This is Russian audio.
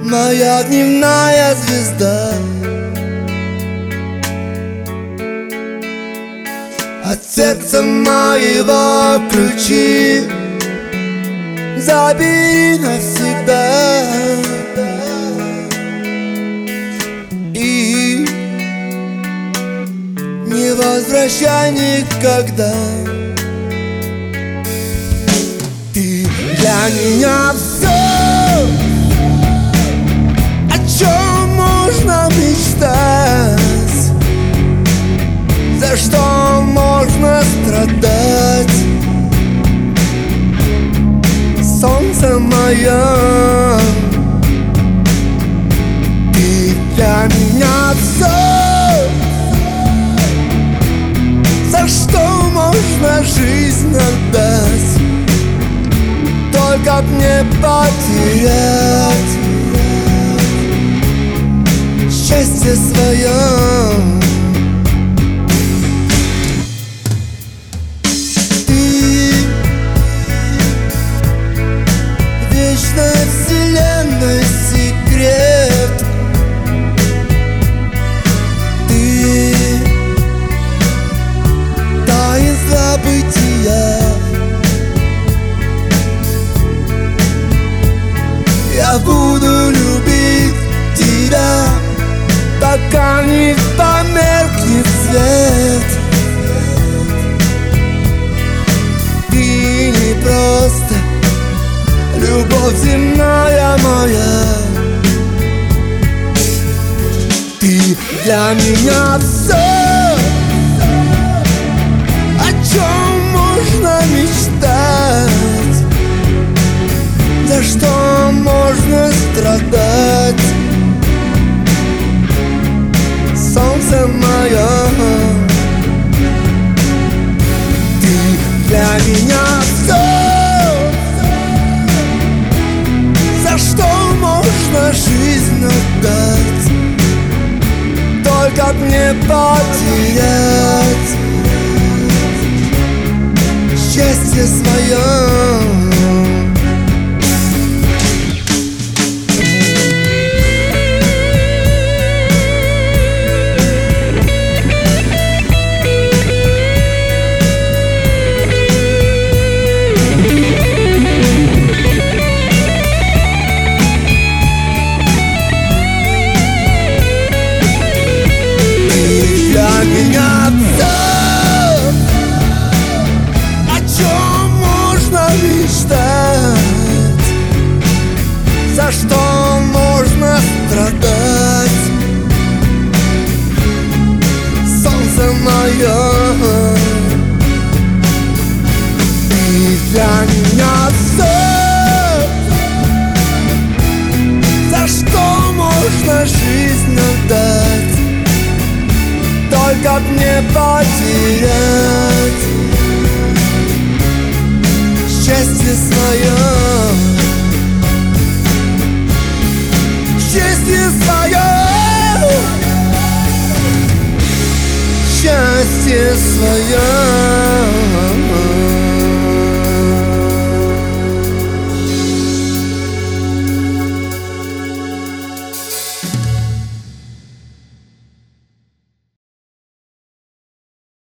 моя дневная звезда. От сердца моего ключи забери навсегда. И не возвращай никогда. Ты для меня все, о чем можно мечтать, за что можно страдать. Солнце мое, ты для меня все, за что можно жизнь отдать, только б не потерять счастье свое. Вселенной секрет. Ты таинство бытия. Я буду любить тебя, пока не померкнет свет. Ты не просто любовь земная моя, ты для меня все, о чем можно мечтать, за что можно страдать. Солнце мое, ты для меня все, за что можно жизнь отдать, только б не потерять счастье свое. Для меня все, о чем можно мечтать, за что можно страдать. Солнце мое, ты для меня все, за что можно жизнь отдать, только б не потерять счастье свое. Счастье свое, счастье свое.